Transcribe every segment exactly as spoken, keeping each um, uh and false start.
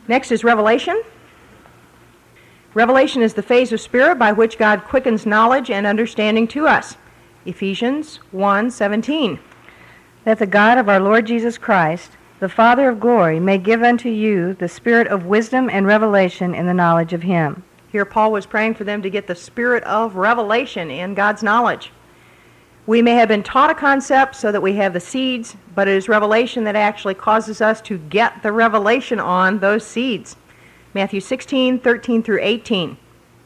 Next is revelation. Revelation is the phase of spirit by which God quickens knowledge and understanding to us. Ephesians one seventeen. That the God of our Lord Jesus Christ, the Father of glory, may give unto you the spirit of wisdom and revelation in the knowledge of him. Here Paul was praying for them to get the spirit of revelation in God's knowledge. We may have been taught a concept so that we have the seeds, but it is revelation that actually causes us to get the revelation on those seeds. Matthew sixteen, thirteen through eighteen.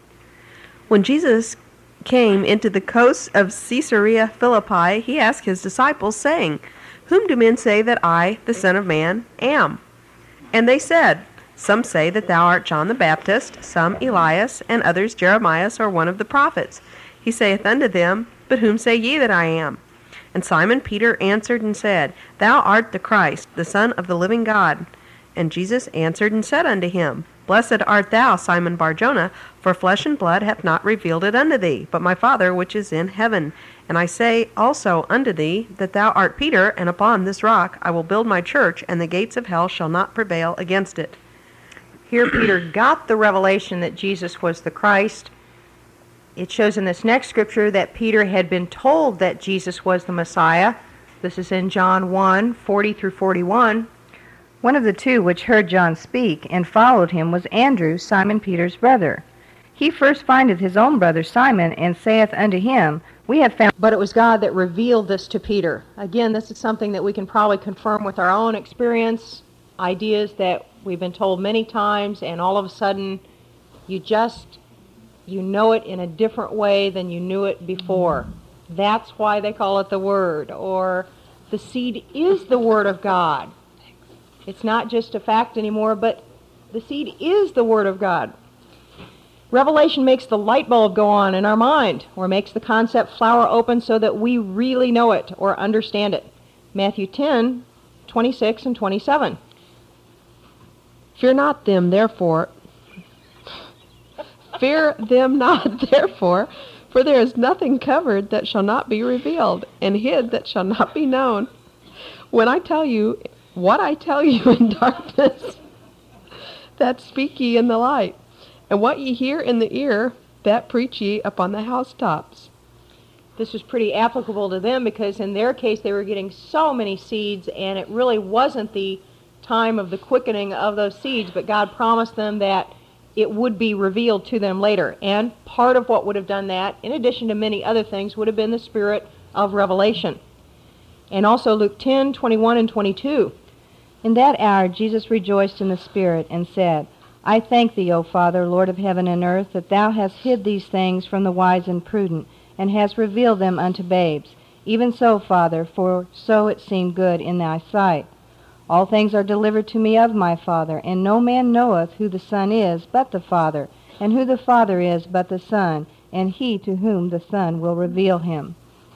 When Jesus came into the coasts of Caesarea Philippi, he asked his disciples, saying, Whom do men say that I, the Son of Man, am? And they said, Some say that thou art John the Baptist, some Elias, and others Jeremiah or one of the prophets. He saith unto them, But whom say ye that I am? And Simon Peter answered and said, Thou art the Christ, the Son of the living God. And Jesus answered and said unto him, Blessed art thou, Simon Bar-Jonah, for flesh and blood hath not revealed it unto thee, but my Father which is in heaven. And I say also unto thee, that thou art Peter, and upon this rock I will build my church, and the gates of hell shall not prevail against it. Here Peter got the revelation that Jesus was the Christ. It shows in this next scripture that Peter had been told that Jesus was the Messiah. This is in John one, forty through forty-one. One of the two which heard John speak and followed him was Andrew, Simon Peter's brother. He first findeth his own brother Simon, and saith unto him, We have found... But it was God that revealed this to Peter. Again, this is something that we can probably confirm with our own experience, ideas that we've been told many times, and all of a sudden you just, you know it in a different way than you knew it before. That's why they call it the Word, or the seed is the Word of God. It's not just a fact anymore, but the seed is the Word of God. Revelation makes the light bulb go on in our mind, or makes the concept flower open so that we really know it or understand it. Matthew ten, twenty-six and twenty-seven. Fear not them, therefore. Fear them not, therefore, for there is nothing covered that shall not be revealed, and hid that shall not be known. When I tell you what I tell you in darkness, that speak ye in the light. And what ye hear in the ear, that preach ye upon the housetops. This was pretty applicable to them because in their case they were getting so many seeds, and it really wasn't the time of the quickening of those seeds, but God promised them that it would be revealed to them later. And part of what would have done that, in addition to many other things, would have been the spirit of revelation. And also Luke ten, twenty-one and twenty-two. In that hour Jesus rejoiced in the Spirit, and said, I thank thee, O Father, Lord of heaven and earth, that thou hast hid these things from the wise and prudent, and hast revealed them unto babes. Even so, Father, for so it seemed good in thy sight. All things are delivered to me of my Father, and no man knoweth who the Son is but the Father, and who the Father is but the Son, and he to whom the Son will reveal him.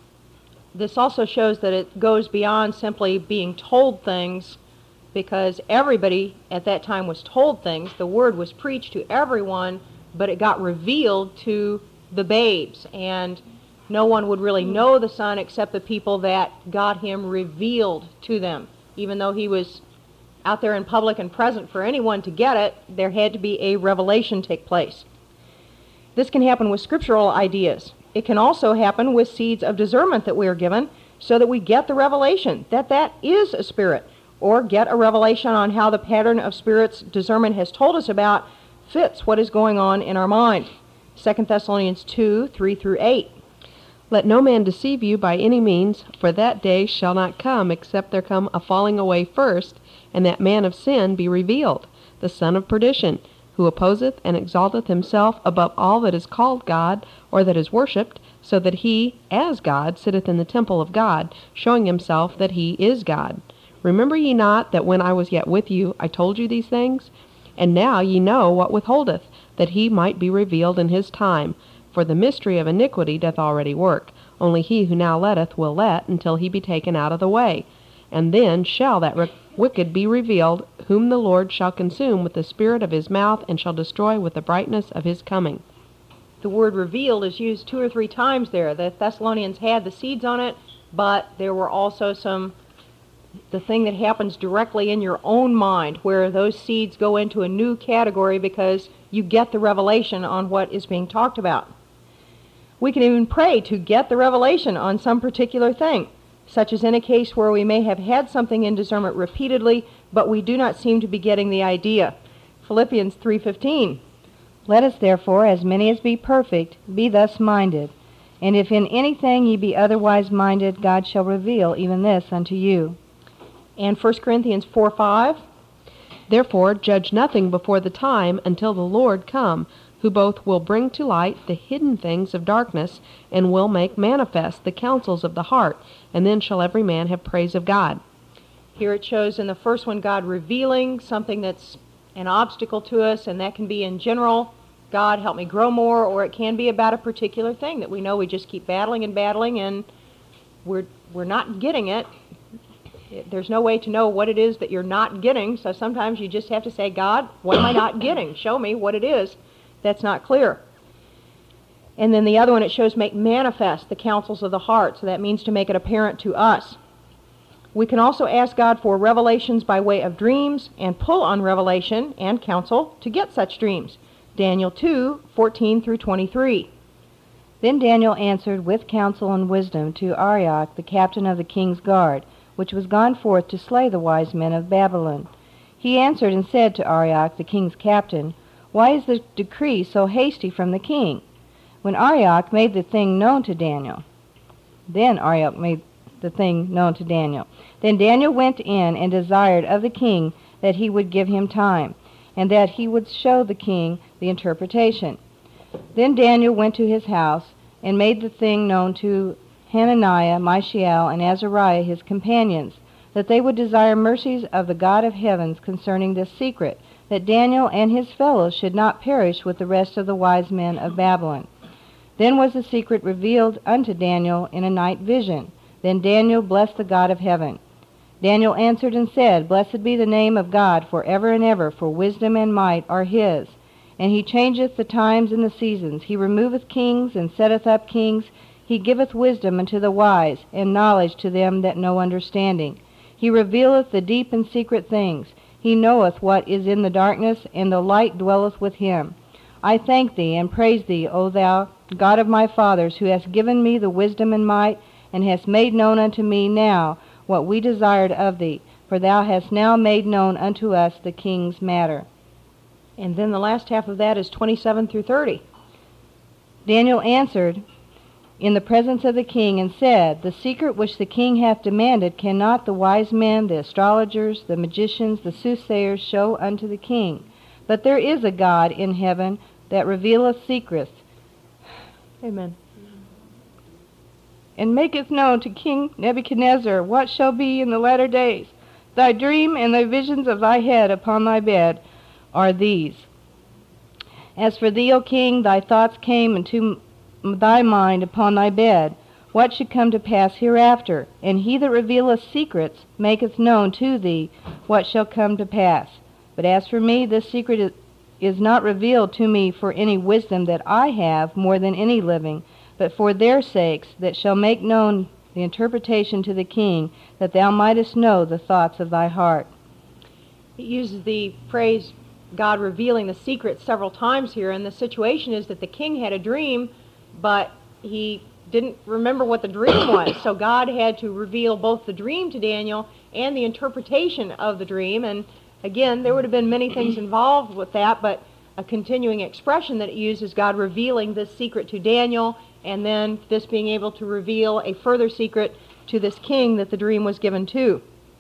This also shows that it goes beyond simply being told things, because everybody at that time was told things. The word was preached to everyone, but it got revealed to the babes, and no one would really know the Son except the people that got him revealed to them. Even though he was out there in public and present for anyone to get it, there had to be a revelation take place. This can happen with scriptural ideas. It can also happen with seeds of discernment that we are given, so that we get the revelation that that is a spirit, or get a revelation on how the pattern of spirits discernment has told us about fits what is going on in our mind. Second Thessalonians two, three through eight. Let no man deceive you by any means, for that day shall not come, except there come a falling away first, and that man of sin be revealed, the son of perdition, who opposeth and exalteth himself above all that is called God, or that is worshipped, so that he, as God, sitteth in the temple of God, showing himself that he is God. Remember ye not that when I was yet with you, I told you these things? And now ye know what withholdeth, that he might be revealed in his time. For the mystery of iniquity doth already work. Only he who now letteth will let, until he be taken out of the way. And then shall that re- wicked be revealed, whom the Lord shall consume with the spirit of his mouth, and shall destroy with the brightness of his coming. The word revealed is used two or three times there. The Thessalonians had the seeds on it, but there were also some the thing that happens directly in your own mind, where those seeds go into a new category because you get the revelation on what is being talked about. We can even pray to get the revelation on some particular thing, such as in a case where we may have had something in discernment repeatedly, but we do not seem to be getting the idea. Philippians three fifteen. Let us therefore, as many as be perfect, be thus minded. And if in anything ye be otherwise minded, God shall reveal even this unto you. And First Corinthians four five. Therefore judge nothing before the time until the Lord come, who both will bring to light the hidden things of darkness, and will make manifest the counsels of the heart, and then shall every man have praise of God. Here it shows in the first one God revealing something that's an obstacle to us, and that can be in general, God help me grow more, or it can be about a particular thing that we know we just keep battling and battling and we're we're not getting it. There's no way to know what it is that you're not getting, so sometimes you just have to say, God, what am I not getting? Show me what it is that's not clear. And then the other one, it shows make manifest the counsels of the heart, so that means to make it apparent to us. We can also ask God for revelations by way of dreams and pull on revelation and counsel to get such dreams. Daniel two fourteen through twenty-three. Then Daniel answered with counsel and wisdom to Arioch, the captain of the king's guard, which was gone forth to slay the wise men of Babylon. He answered and said to Arioch, the king's captain, Why is the decree so hasty from the king? When Arioch made the thing known to Daniel, then Arioch made the thing known to Daniel. Then Daniel went in and desired of the king that he would give him time, and that he would show the king the interpretation. Then Daniel went to his house, and made the thing known to Hananiah, Mishael, and Azariah his companions, that they would desire mercies of the God of heavens concerning this secret, that Daniel and his fellows should not perish with the rest of the wise men of Babylon. Then was the secret revealed unto Daniel in a night vision. Then Daniel blessed the God of heaven. Daniel answered and said, Blessed be the name of God for ever and ever, for wisdom and might are his. And he changeth the times and the seasons. He removeth kings and setteth up kings. He giveth wisdom unto the wise, and knowledge to them that know understanding. He revealeth the deep and secret things. He knoweth what is in the darkness, and the light dwelleth with him. I thank thee and praise thee, O thou God of my fathers, who hast given me the wisdom and might, and hast made known unto me now what we desired of thee, for thou hast now made known unto us the king's matter. And then the last half of that is twenty-seven through thirty. Daniel answered in the presence of the king, and said, The secret which the king hath demanded cannot the wise men, the astrologers, the magicians, the soothsayers show unto the king. But there is a God in heaven that revealeth secrets, Amen. and maketh known to King Nebuchadnezzar what shall be in the latter days. Thy dream and thy visions of thy head upon thy bed are these. As for thee, O king, thy thoughts came into thy mind upon thy bed, what should come to pass hereafter, and he that revealeth secrets maketh known to thee what shall come to pass. But as for me, this secret is, is not revealed to me for any wisdom that I have more than any living, but for their sakes that shall make known the interpretation to the king, that thou mightest know the thoughts of thy heart. It uses the phrase God revealing the secret several times here, and the situation is that the king had a dream, but he didn't remember what the dream was. So God had to reveal both the dream to Daniel and the interpretation of the dream. And again, there would have been many things involved with that, but a continuing expression that it uses, God revealing this secret to Daniel, and then this being able to reveal a further secret to this king that the dream was given to.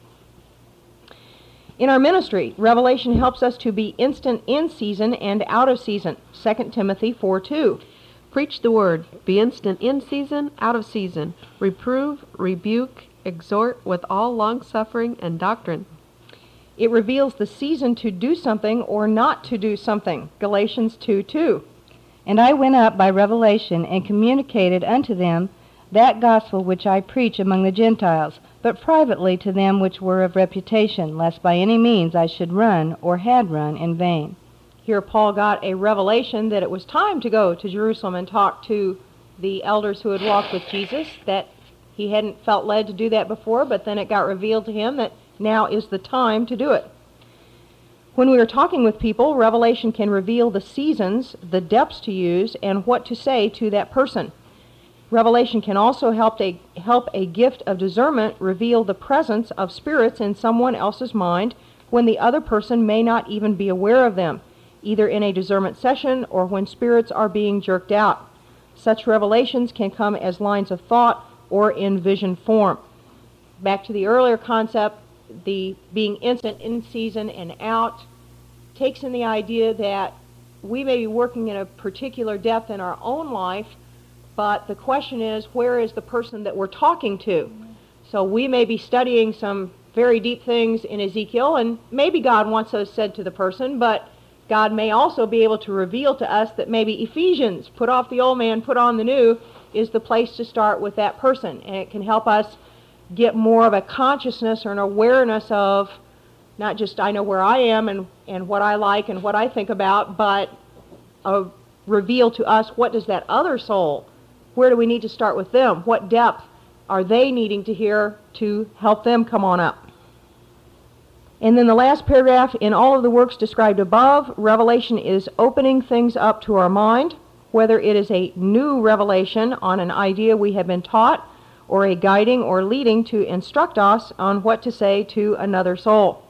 In our ministry, revelation helps us to be instant in season and out of season. Second Timothy four two. Preach the word. Be instant in season, out of season. Reprove, rebuke, exhort with all longsuffering and doctrine. It reveals the season to do something or not to do something. Galatians two two. And I went up by revelation and communicated unto them that gospel which I preach among the Gentiles, but privately to them which were of reputation, lest by any means I should run or had run in vain. Here Paul got a revelation that it was time to go to Jerusalem and talk to the elders who had walked with Jesus, that He hadn't felt led to do that before, but then it got revealed to him that now is the time to do it. When we are talking with people, revelation can reveal the seasons, the depths to use, and what to say to that person. Revelation can also help a, help a gift of discernment reveal the presence of spirits in someone else's mind when the other person may not even be aware of them, either in a discernment session or when spirits are being jerked out. Such revelations can come as lines of thought or in vision form. Back to the earlier concept, the being instant, in season and out, takes in the idea that we may be working in a particular depth in our own life, but the question is, where is the person that we're talking to? So we may be studying some very deep things in Ezekiel, and maybe God wants those said to the person, but God may also be able to reveal to us that maybe Ephesians, put off the old man, put on the new, is the place to start with that person. And it can help us get more of a consciousness or an awareness of not just I know where I am and, and what I like and what I think about, but uh, reveal to us what does that other soul, where do we need to start with them? What depth are they needing to hear to help them come on up? And then the last paragraph, in all of the works described above, revelation is opening things up to our mind, whether it is a new revelation on an idea we have been taught, or a guiding or leading to instruct us on what to say to another soul.